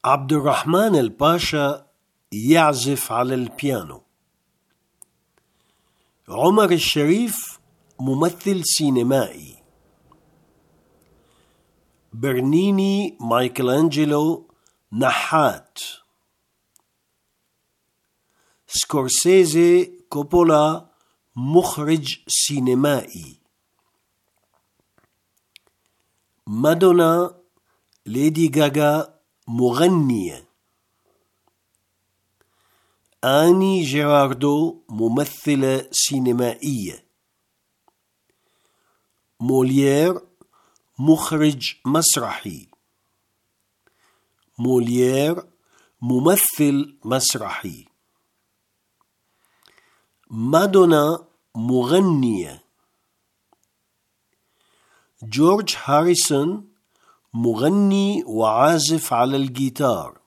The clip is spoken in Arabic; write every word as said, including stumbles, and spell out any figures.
عبد الرحمن الباشا يعزف على البيانو. عمر الشريف ممثل سينمائي. برنيني مايكلانجلو نحات. سكورسيزي كوبولا مخرج سينمائي. مادونا ليدي غاغا مغنية. آني جيراردو ممثلة سينمائية. موليير مخرج مسرحي. موليير ممثل مسرحي. مادونا مغنية. جورج هاريسون مغني وعازف على الجيتار.